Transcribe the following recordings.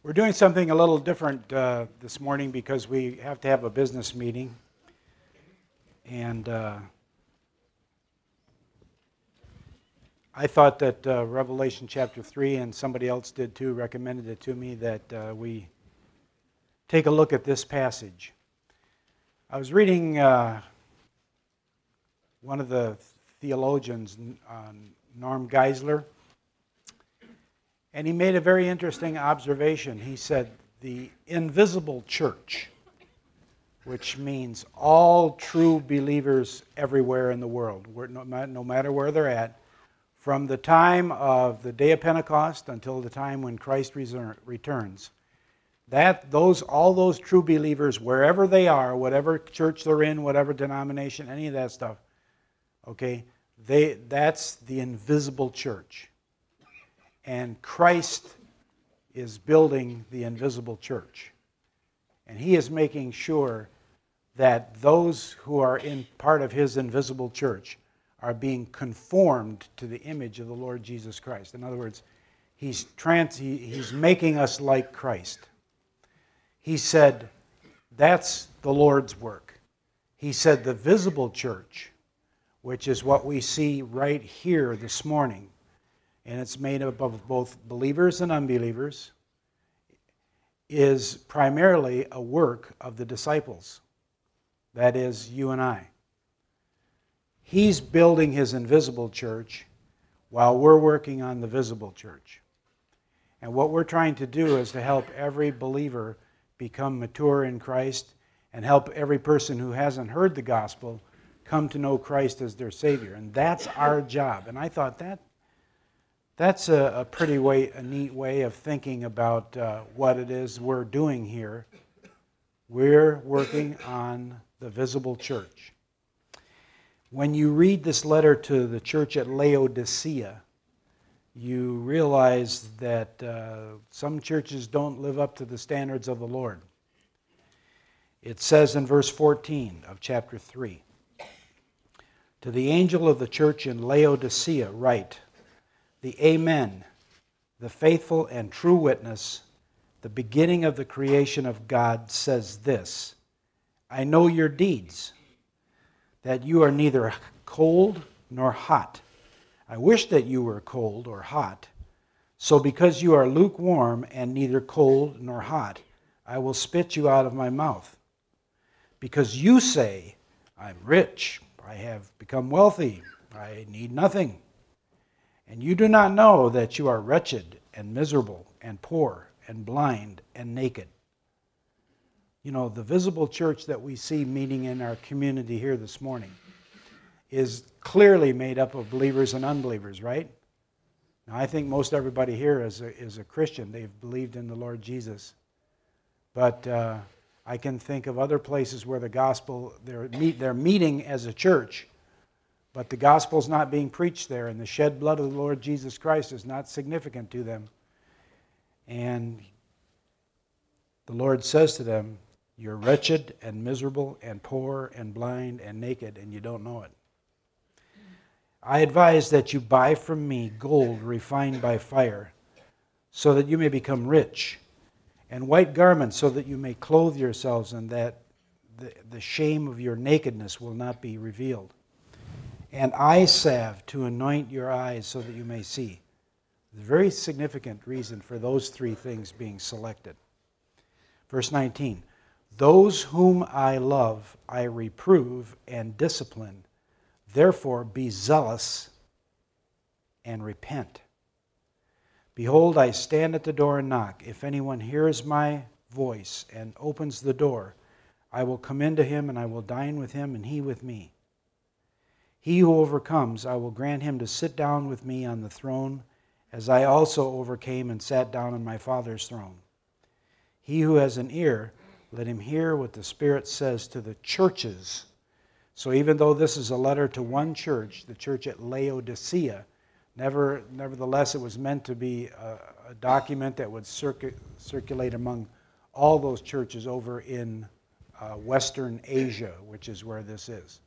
We're doing something a little different this morning because we have to have a business meeting. And I thought that Revelation chapter 3, and somebody else did too, recommended it to me, that we take a look at this passage. I was reading one of the theologians, Norm Geisler, and he made a very interesting observation. He said, the invisible church, which means all true believers everywhere in the world, no matter where they're at, from the time of the day of Pentecost until the time when Christ returns, all those true believers, wherever they are, whatever church they're in, whatever denomination, any of that stuff, okay, that's the invisible church. And Christ is building the invisible church. And He is making sure that those who are in part of His invisible church are being conformed to the image of the Lord Jesus Christ. In other words, He's making us like Christ. He said, that's the Lord's work. He said the visible church, which is what we see right here this morning, and it's made up of both believers and unbelievers, is primarily a work of the disciples. That is, you and I. He's building His invisible church while we're working on the visible church. And what we're trying to do is to help every believer become mature in Christ and help every person who hasn't heard the gospel come to know Christ as their Savior. And that's our job. And I thought that's a neat way of thinking about what it is we're doing here. We're working on the visible church. When you read this letter to the church at Laodicea, you realize that some churches don't live up to the standards of the Lord. It says in verse 14 of chapter 3, "To the angel of the church in Laodicea write, the Amen, the faithful and true witness, the beginning of the creation of God, says this, I know your deeds, that you are neither cold nor hot. I wish that you were cold or hot. So because you are lukewarm and neither cold nor hot, I will spit you out of my mouth. Because you say, I'm rich, I have become wealthy, I need nothing. And you do not know that you are wretched and miserable and poor and blind and naked." You know, the visible church that we see meeting in our community here this morning is clearly made up of believers and unbelievers, right? Now, I think most everybody here is a Christian. They've believed in the Lord Jesus. But I can think of other places where the gospel, they're meeting as a church, but the gospel's not being preached there, and the shed blood of the Lord Jesus Christ is not significant to them. And the Lord says to them, you're wretched and miserable and poor and blind and naked, and you don't know it. I advise that you buy from me gold refined by fire, so that you may become rich, and white garments so that you may clothe yourselves, and that the shame of your nakedness will not be revealed. And eye salve to anoint your eyes so that you may see. There's a very significant reason for those three things being selected. Verse 19, "Those whom I love I reprove and discipline. Therefore be zealous and repent. Behold, I stand at the door and knock. If anyone hears my voice and opens the door, I will come into him and I will dine with him and he with me. He who overcomes, I will grant him to sit down with me on the throne, as I also overcame and sat down on my Father's throne. He who has an ear, let him hear what the Spirit says to the churches." So even though this is a letter to one church, the church at Laodicea, nevertheless it was meant to be a document that would circulate among all those churches over in Western Asia, which is where this is.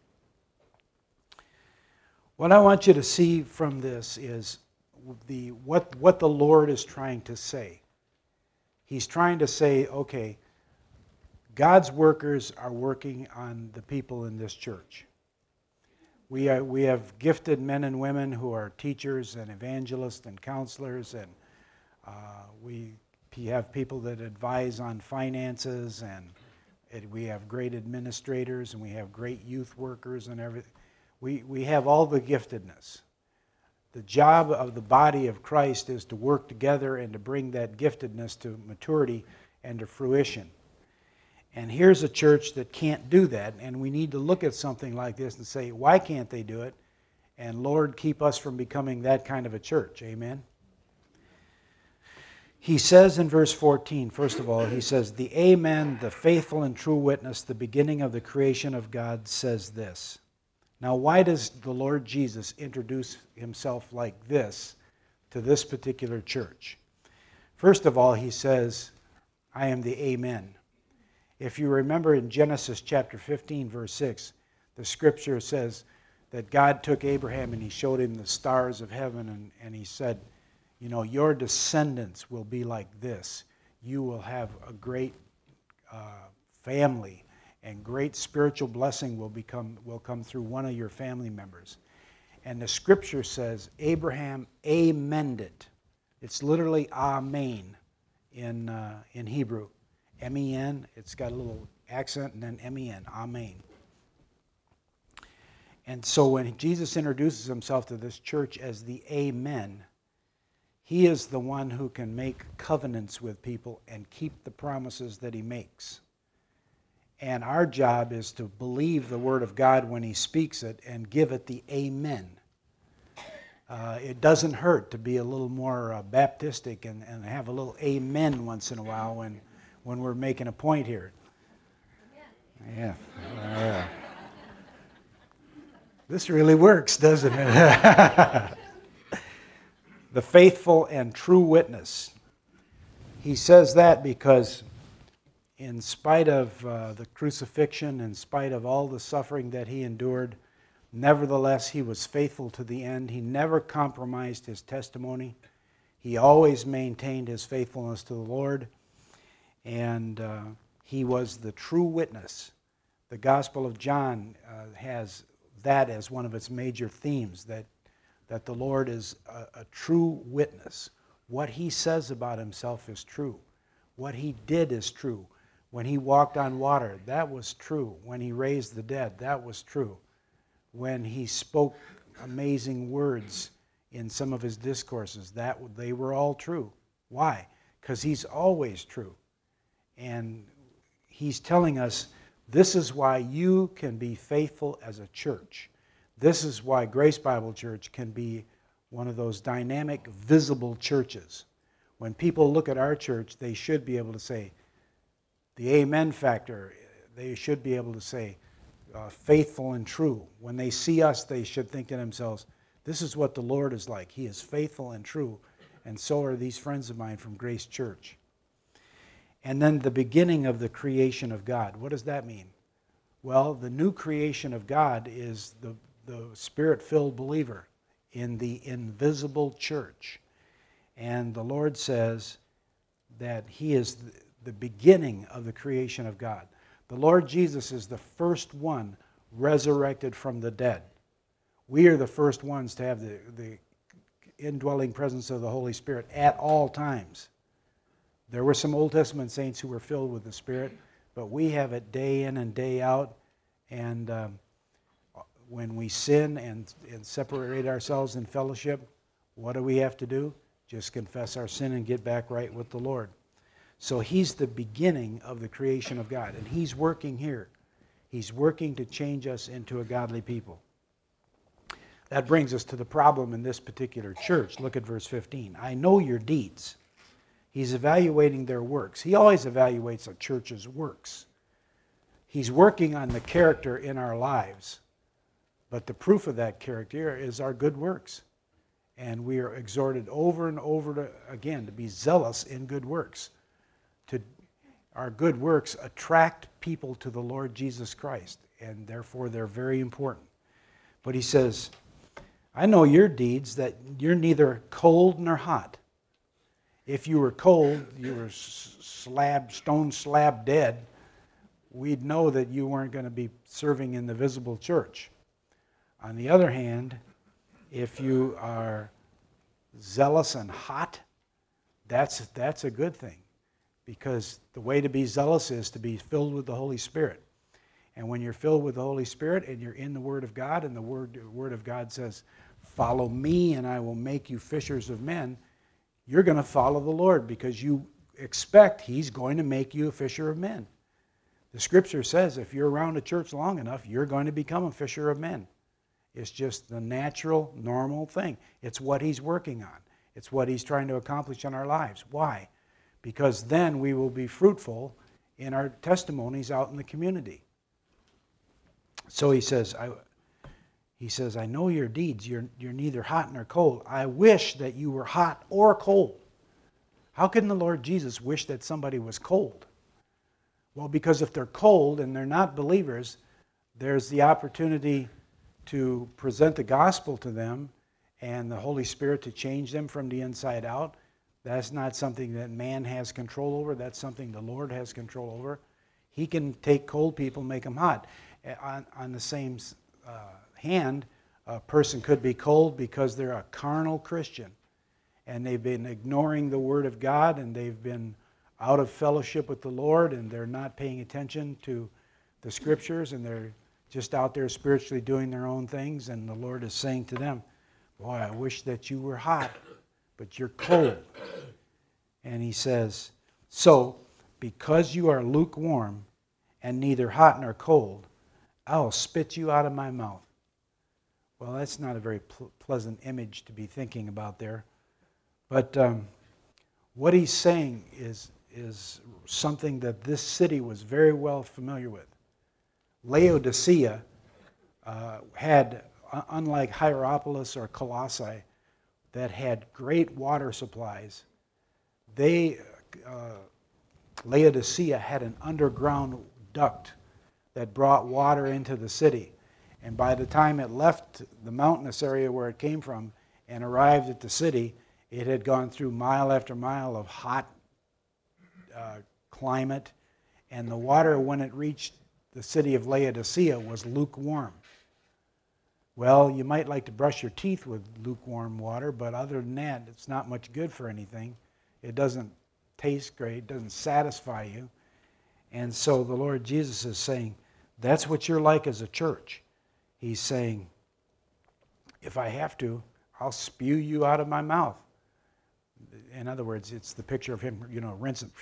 What I want you to see from this is what the Lord is trying to say. He's trying to say, okay, God's workers are working on the people in this church. We have gifted men and women who are teachers and evangelists and counselors, and we have people that advise on finances, and we have great administrators, and we have great youth workers and everything. We have all the giftedness. The job of the body of Christ is to work together and to bring that giftedness to maturity and to fruition. And here's a church that can't do that, and we need to look at something like this and say, why can't they do it? And Lord, keep us from becoming that kind of a church. Amen? He says in verse 14, first of all, he says, the Amen, the faithful and true witness, the beginning of the creation of God, says this. Now, why does the Lord Jesus introduce himself like this to this particular church? First of all, he says, I am the Amen. If you remember in Genesis chapter 15, verse 6, the scripture says that God took Abraham and he showed him the stars of heaven, and he said, you know, your descendants will be like this. You will have a great family, and great spiritual blessing will come through one of your family members. And the scripture says Abraham amened it. It's literally amen in Hebrew. M-E-N, it's got a little accent, and then M-E-N, amen. And so when Jesus introduces himself to this church as the Amen, he is the one who can make covenants with people and keep the promises that he makes. And our job is to believe the Word of God when he speaks it and give it the Amen. It doesn't hurt to be a little more Baptistic and have a little Amen once in a while when we're making a point here. Yeah. This really works, doesn't it? The faithful and true witness. He says that because in spite of the crucifixion, in spite of all the suffering that he endured, nevertheless he was faithful to the end. He never compromised his testimony. He always maintained his faithfulness to the Lord. And he was the true witness. The Gospel of John has that as one of its major themes, that the Lord is a true witness. What he says about himself is true. What he did is true. When he walked on water, that was true. When he raised the dead, that was true. When he spoke amazing words in some of his discourses, they were all true. Why? Because he's always true. And he's telling us, this is why you can be faithful as a church. This is why Grace Bible Church can be one of those dynamic, visible churches. When people look at our church, they should be able to say, the amen factor, they should be able to say, faithful and true. When they see us, they should think to themselves, this is what the Lord is like. He is faithful and true, and so are these friends of mine from Grace Church. And then the beginning of the creation of God. What does that mean? Well, the new creation of God is the Spirit-filled believer in the invisible church. And the Lord says that he is the beginning of the creation of God. The Lord Jesus is the first one resurrected from the dead. We are the first ones to have the indwelling presence of the Holy Spirit at all times. There were some Old Testament saints who were filled with the Spirit, but we have it day in and day out. And when we sin and separate ourselves in fellowship, what do we have to do? Just confess our sin and get back right with the Lord. So he's the beginning of the creation of God, and he's working here. He's working to change us into a godly people. That brings us to the problem in this particular church. Look at verse 15. I know your deeds. He's evaluating their works. He always evaluates a church's works. He's working on the character in our lives. But the proof of that character is our good works. And we are exhorted over and over again to be zealous in good works. Our good works attract people to the Lord Jesus Christ, and therefore they're very important. But he says, I know your deeds, that you're neither cold nor hot. If you were cold, you were stone slab dead, we'd know that you weren't going to be serving in the visible church. On the other hand, if you are zealous and hot, that's a good thing, because the way to be zealous is to be filled with the Holy Spirit. And when you're filled with the Holy Spirit and you're in the Word of God, and the Word of God says, "Follow me and I will make you fishers of men," you're going to follow the Lord because you expect He's going to make you a fisher of men. The Scripture says if you're around a church long enough, you're going to become a fisher of men. It's just the natural, normal thing. It's what He's working on. It's what He's trying to accomplish in our lives. Why? Because then we will be fruitful in our testimonies out in the community. So He says, I know your deeds. You're neither hot nor cold. I wish that you were hot or cold. How can the Lord Jesus wish that somebody was cold? Well, because if they're cold and they're not believers, there's the opportunity to present the gospel to them and the Holy Spirit to change them from the inside out. That's not something that man has control over. That's something the Lord has control over. He can take cold people and make them hot. On the same hand, a person could be cold because they're a carnal Christian and they've been ignoring the Word of God and they've been out of fellowship with the Lord and they're not paying attention to the Scriptures and they're just out there spiritually doing their own things, and the Lord is saying to them, "Boy, I wish that you were hot, but you're cold." And He says, "So, because you are lukewarm and neither hot nor cold, I'll spit you out of my mouth." Well, that's not a very pleasant image to be thinking about there. But what He's saying is something that this city was very well familiar with. Laodicea had, unlike Hierapolis or Colossae, that had great water supplies. Laodicea had an underground duct that brought water into the city. And by the time it left the mountainous area where it came from and arrived at the city, it had gone through mile after mile of hot climate. And the water, when it reached the city of Laodicea, was lukewarm. Well, you might like to brush your teeth with lukewarm water, but other than that, it's not much good for anything. It doesn't taste great. It doesn't satisfy you. And so the Lord Jesus is saying, that's what you're like as a church. He's saying, if I have to, I'll spew you out of my mouth. In other words, it's the picture of Him, rinsing.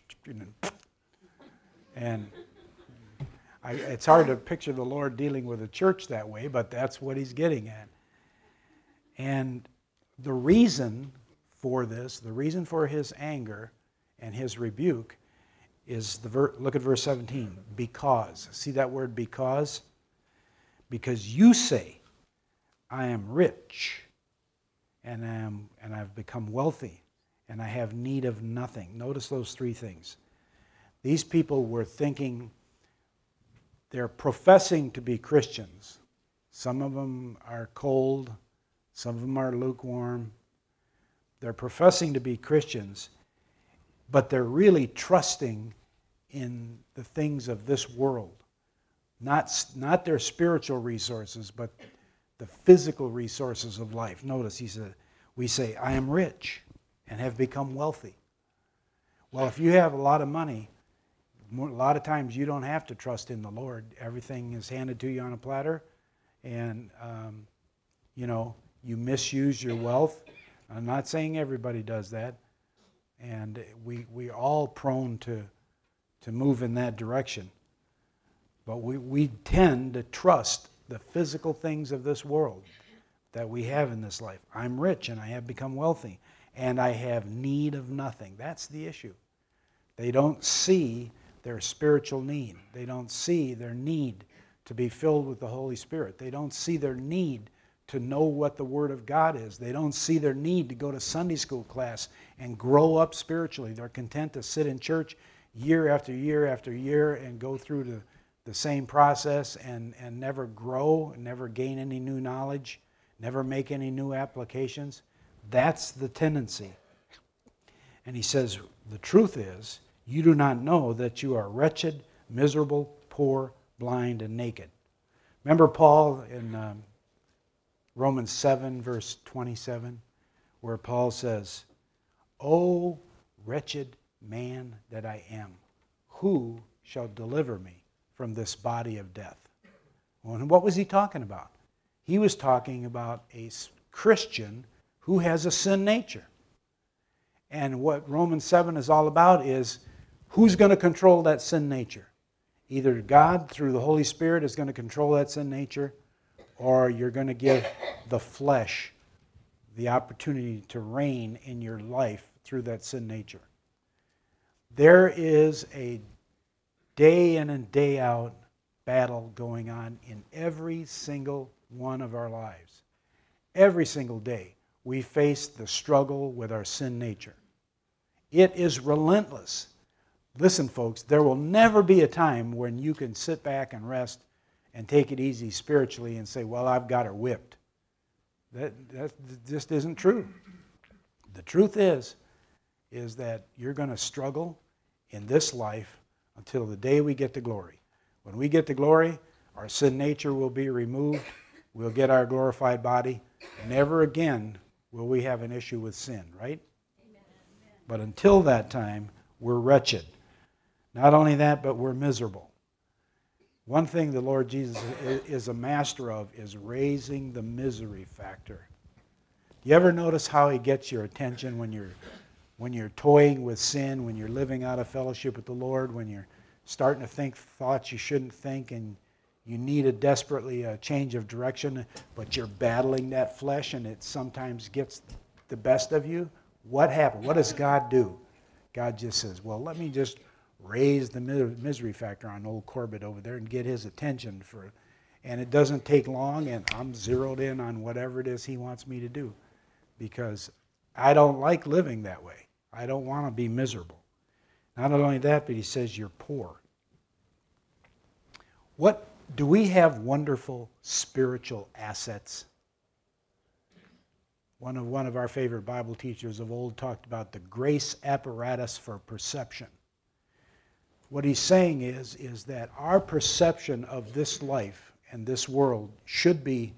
And it's hard to picture the Lord dealing with a church that way, but that's what He's getting at. And the reason for this, the reason for His anger and His rebuke is, look at verse 17, because. See that word because? Because you say, I am rich, and I've become wealthy, and I have need of nothing. Notice those three things. These people were thinking, they're professing to be Christians. Some of them are cold, some of them are lukewarm. They're professing to be Christians, but they're really trusting in the things of this world. Not their spiritual resources, but the physical resources of life. Notice we say, I am rich and have become wealthy. Well, if you have a lot of money, a lot of times you don't have to trust in the Lord. Everything is handed to you on a platter, and you misuse your wealth. I'm not saying everybody does that, and we're all prone to move in that direction. But we tend to trust the physical things of this world that we have in this life. I'm rich and I have become wealthy, and I have need of nothing. That's the issue. They don't see their spiritual need. They don't see their need to be filled with the Holy Spirit. They don't see their need to know what the Word of God is. They don't see their need to go to Sunday school class and grow up spiritually. They're content to sit in church year after year after year and go through the same process and never grow, never gain any new knowledge, never make any new applications. That's the tendency. And he says, the truth is, you do not know that you are wretched, miserable, poor, blind, and naked. Remember Paul in Romans 7, verse 27, where Paul says, O wretched man that I am, who shall deliver me from this body of death? Well, and what was he talking about? He was talking about a Christian who has a sin nature. And what Romans 7 is all about is who's going to control that sin nature? Either God, through the Holy Spirit, is going to control that sin nature, or you're going to give the flesh the opportunity to reign in your life through that sin nature. There is a day in and day out battle going on in every single one of our lives. Every single day we face the struggle with our sin nature. It is relentless. Listen, folks, there will never be a time when you can sit back and rest and take it easy spiritually and say, well, I've got her whipped. That just isn't true. The truth is that you're going to struggle in this life until the day we get to glory. When we get to glory, our sin nature will be removed. We'll get our glorified body. Never again will we have an issue with sin, right? Amen. But until that time, we're wretched. Not only that, but we're miserable. One thing the Lord Jesus is a master of is raising the misery factor. You ever notice how he gets your attention when you're toying with sin, when you're living out of fellowship with the Lord, when you're starting to think thoughts you shouldn't think, and you need desperately a change of direction, but you're battling that flesh and it sometimes gets the best of you? What happened? What does God do? God just says, well, let me just raise the misery factor on old Corbett over there and get his attention for it. And it doesn't take long, and I'm zeroed in on whatever it is he wants me to do, because I don't like living that way. I don't want to be miserable. Not only that, but he says you're poor. What do we have? Wonderful spiritual assets. One of our favorite Bible teachers of old talked about the grace apparatus for perception. What he's saying is that our perception of this life and this world should be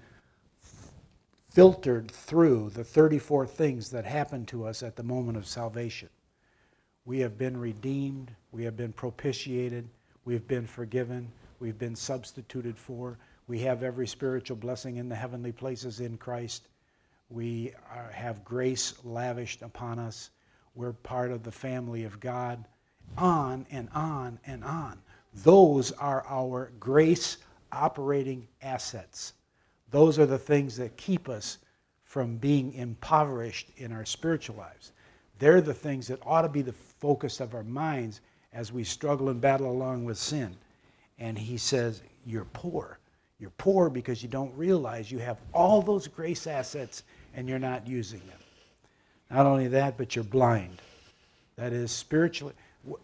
filtered through the 34 things that happen to us at the moment of salvation. We have been redeemed, we have been propitiated, we've been forgiven, we've been substituted for, we have every spiritual blessing in the heavenly places in Christ, we have grace lavished upon us, we're part of the family of God, on and on and on. Those are our grace operating assets. Those are the things that keep us from being impoverished in our spiritual lives. They're the things that ought to be the focus of our minds as we struggle and battle along with sin. And he says, you're poor. You're poor because you don't realize you have all those grace assets and you're not using them. Not only that, but you're blind. That is spiritually.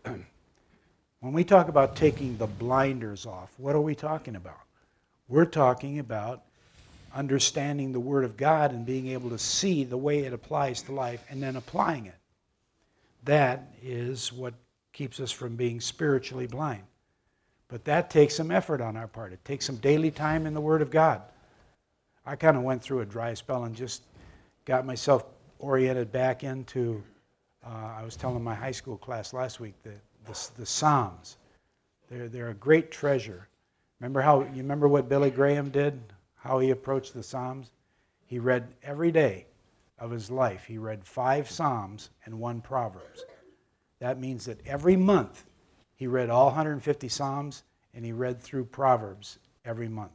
When we talk about taking the blinders off, what are we talking about? We're talking about understanding the Word of God and being able to see the way it applies to life and then applying it. That is what keeps us from being spiritually blind. But that takes some effort on our part. It takes some daily time in the Word of God. I kind of went through a dry spell and just got myself oriented back into, I was telling my high school class last week, the Psalms. They're a great treasure. Remember what Billy Graham did? How he approached the Psalms? He read every day of his life. He read 5 Psalms and 1 Proverbs. That means that every month he read all 150 Psalms and he read through Proverbs every month.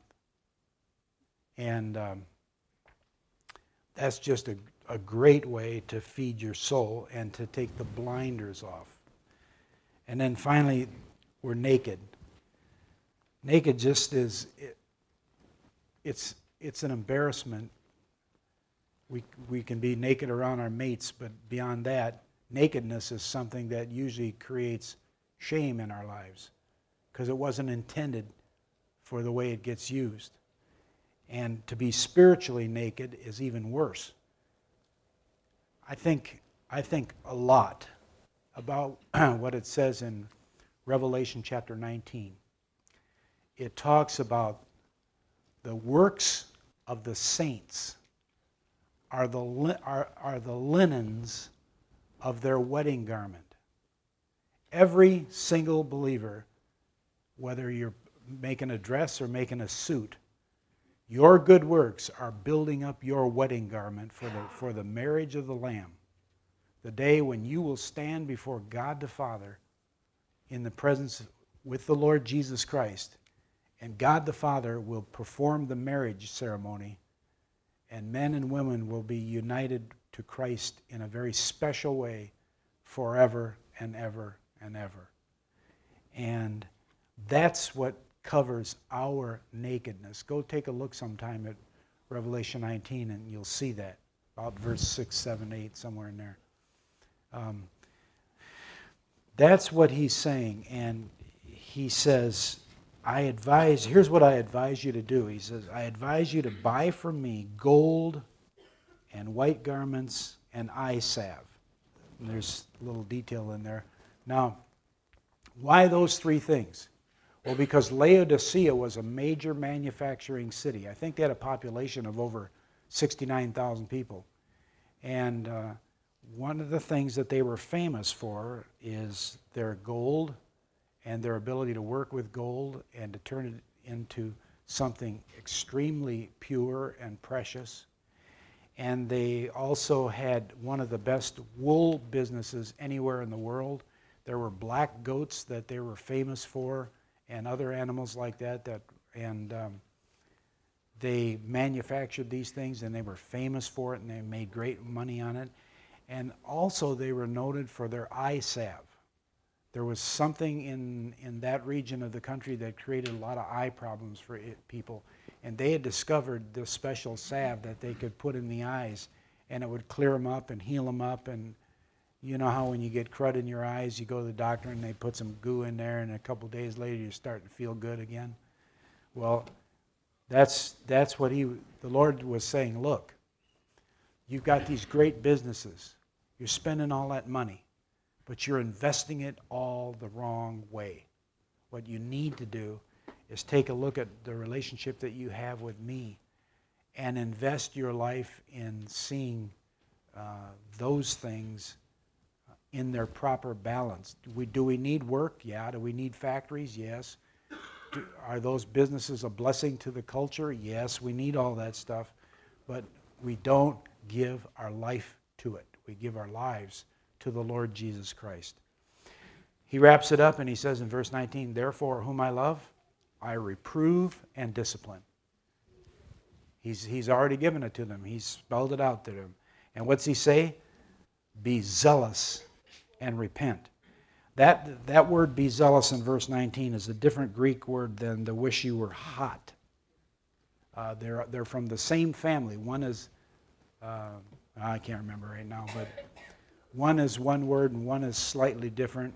And that's just a great way to feed your soul and to take the blinders off. And then finally, we're naked. Naked just is, it's an embarrassment. We can be naked around our mates, but beyond that, nakedness is something that usually creates shame in our lives because it wasn't intended for the way it gets used. And to be spiritually naked is even worse. I think a lot about what it says in Revelation chapter 19. It talks about the works of the saints are the linens of their wedding garment. Every single believer, whether you're making a dress or making a suit, your good works are building up your wedding garment for the marriage of the Lamb. The day when you will stand before God the Father in the presence with the Lord Jesus Christ, and God the Father will perform the marriage ceremony, and men and women will be united to Christ in a very special way forever and ever and ever. And that's what covers our nakedness. Go take a look sometime at Revelation 19 and you'll see that. About verse 6, 7, 8, somewhere in there. That's what he's saying. And he says, here's what I advise you to do. He says, I advise you to buy from me gold and white garments and eye salve. And there's a little detail in there. Now, why those three things? Well, because Laodicea was a major manufacturing city. I think they had a population of over 69,000 people. And one of the things that they were famous for is their gold and their ability to work with gold and to turn it into something extremely pure and precious. And they also had one of the best wool businesses anywhere in the world. There were black goats that they were famous for, and other animals like that, they manufactured these things and they were famous for it and they made great money on it. And also they were noted for their eye salve. There was something in that region of the country that created a lot of eye problems for people. And they had discovered this special salve that they could put in the eyes and it would clear them up and heal them up. And you know how when you get crud in your eyes, you go to the doctor and they put some goo in there, and a couple days later you're starting to feel good again? Well, that's what the Lord was saying. Look, you've got these great businesses. You're spending all that money, but you're investing it all the wrong way. What you need to do is take a look at the relationship that you have with me and invest your life in seeing those things in their proper balance. Do we need work? Yeah. Do we need factories? Yes. Are those businesses a blessing to the culture? Yes, we need all that stuff. But we don't give our life to it. We give our lives to the Lord Jesus Christ. He wraps it up and he says in verse 19, therefore, whom I love, I reprove and discipline. He's already given it to them. He's spelled it out to them. And what's he say? Be zealous and repent. That word be zealous in verse 19 is a different Greek word than the wish you were hot. They're from the same family. One is, I can't remember right now, but one is one word and one is slightly different.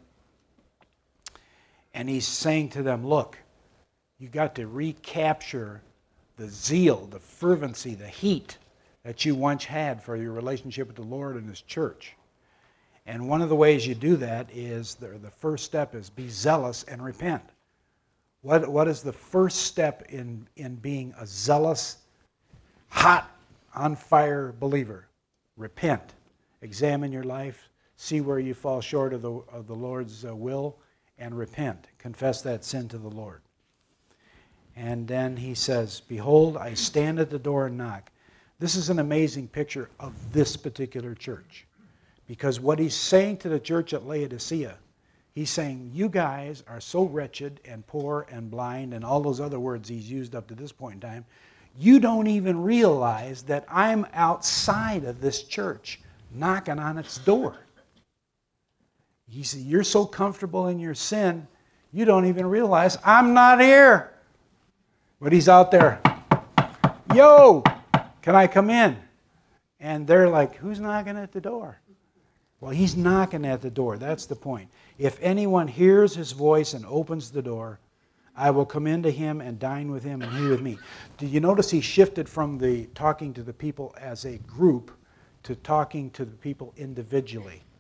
And he's saying to them, look, you got to recapture the zeal, the fervency, the heat that you once had for your relationship with the Lord and His church. And one of the ways you do that is, the first step is be zealous and repent. What is the first step in being a zealous, hot, on fire believer? Repent. Examine your life. See where you fall short of the Lord's will, and repent. Confess that sin to the Lord. And then he says, behold, I stand at the door and knock. This is an amazing picture of this particular church. Because what he's saying to the church at Laodicea, he's saying, you guys are so wretched and poor and blind and all those other words he's used up to this point in time, you don't even realize that I'm outside of this church knocking on its door. He said, you're so comfortable in your sin, you don't even realize I'm not here. But he's out there. Yo, can I come in? And they're like, who's knocking at the door? Well, he's knocking at the door. That's the point. If anyone hears his voice and opens the door, I will come into him and dine with him and he with me. Did you notice he shifted from the talking to the people as a group to talking to the people individually?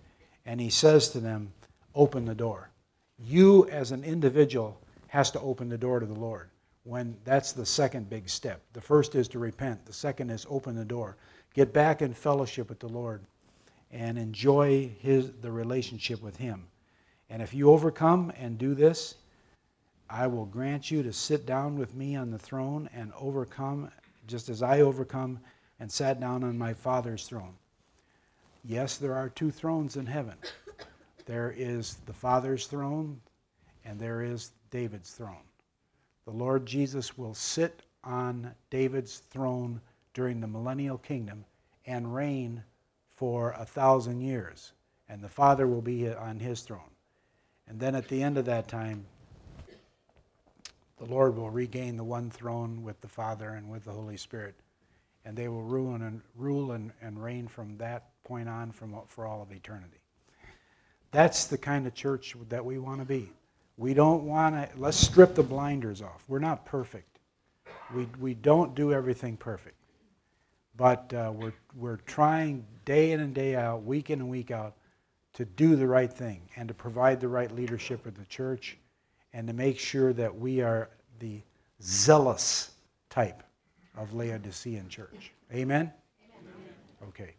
And he says to them, open the door. You as an individual has to open the door to the Lord. That's the second big step. The first is to repent. The second is open the door. Get back in fellowship with the Lord and enjoy the relationship with Him. And if you overcome and do this, I will grant you to sit down with me on the throne and overcome, just as I overcome and sat down on my Father's throne. Yes, there are two thrones in heaven. There is the Father's throne, and there is David's throne. The Lord Jesus will sit on David's throne during the millennial kingdom and reign for 1,000 years. And the Father will be on His throne. And then at the end of that time, the Lord will regain the one throne with the Father and with the Holy Spirit. And they will rule and reign from that point on for all of eternity. That's the kind of church that we want to be. We don't want to, let's strip the blinders off. We're not perfect. We don't do everything perfect. But we're trying day in and day out, week in and week out, to do the right thing and to provide the right leadership of the church and to make sure that we are the zealous type of Laodicean church. Amen? Amen. Okay.